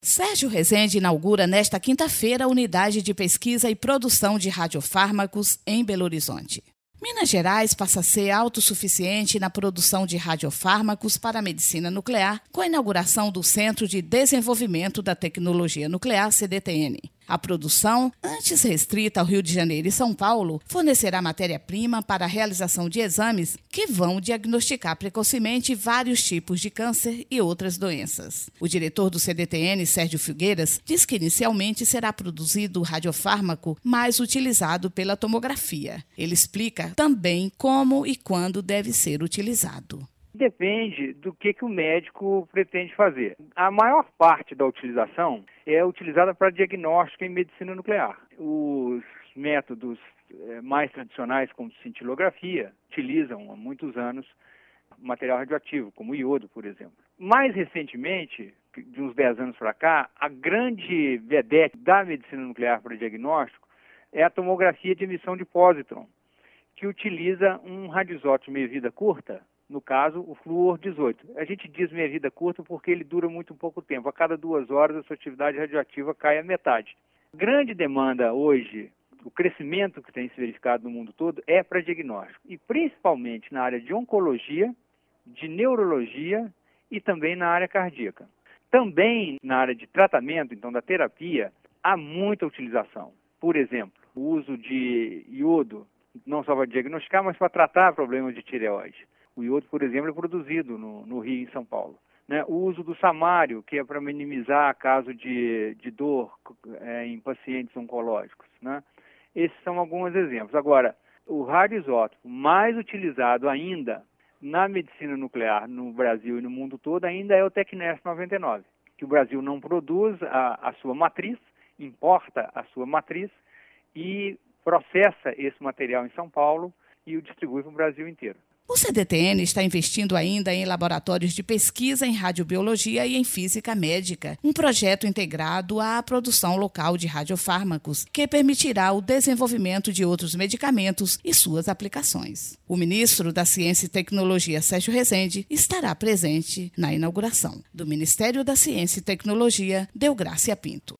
Sérgio Rezende inaugura nesta quinta-feira a unidade de pesquisa e produção de radiofármacos em Belo Horizonte. Minas Gerais passa a ser autossuficiente na produção de radiofármacos para a medicina nuclear com a inauguração do Centro de Desenvolvimento da Tecnologia Nuclear, CDTN. A produção, antes restrita ao Rio de Janeiro e São Paulo, fornecerá matéria-prima para a realização de exames que vão diagnosticar precocemente vários tipos de câncer e outras doenças. O diretor do CDTN, Sérgio Filgueiras, diz que inicialmente será produzido o radiofármaco mais utilizado pela tomografia. Ele explica também como e quando deve ser utilizado. Depende do que o médico pretende fazer. A maior parte da utilização é utilizada para diagnóstico em medicina nuclear. Os métodos mais tradicionais, como cintilografia, utilizam há muitos anos material radioativo, como o iodo, por exemplo. Mais recentemente, de uns 10 anos para cá, a grande vedete da medicina nuclear para diagnóstico é a tomografia de emissão de pósitron, que utiliza um radioisótopo meia-vida curta, no caso, o flúor 18. A gente diz meia-vida curta porque ele dura muito pouco tempo. A cada 2 horas, a sua atividade radioativa cai à metade. A grande demanda hoje, o crescimento que tem se verificado no mundo todo, é para diagnóstico. E principalmente na área de oncologia, de neurologia e também na área cardíaca. Também na área de tratamento, então da terapia, há muita utilização. Por exemplo, o uso de iodo, não só para diagnosticar, mas para tratar problemas de tireoide. O iodo, por exemplo, é produzido no Rio e em São Paulo. O uso do samário, que é para minimizar caso de dor em pacientes oncológicos. Esses são alguns exemplos. Agora, o radioisótopo mais utilizado ainda na medicina nuclear no Brasil e no mundo todo ainda é o Tecnésio 99, que o Brasil não produz a sua matriz, importa a sua matriz e processa esse material em São Paulo e o distribui para o Brasil inteiro. O CDTN está investindo ainda em laboratórios de pesquisa em radiobiologia e em física médica, um projeto integrado à produção local de radiofármacos, que permitirá o desenvolvimento de outros medicamentos e suas aplicações. O ministro da Ciência e Tecnologia, Sérgio Rezende, estará presente na inauguração. Do Ministério da Ciência e Tecnologia, Deográcia Pinto.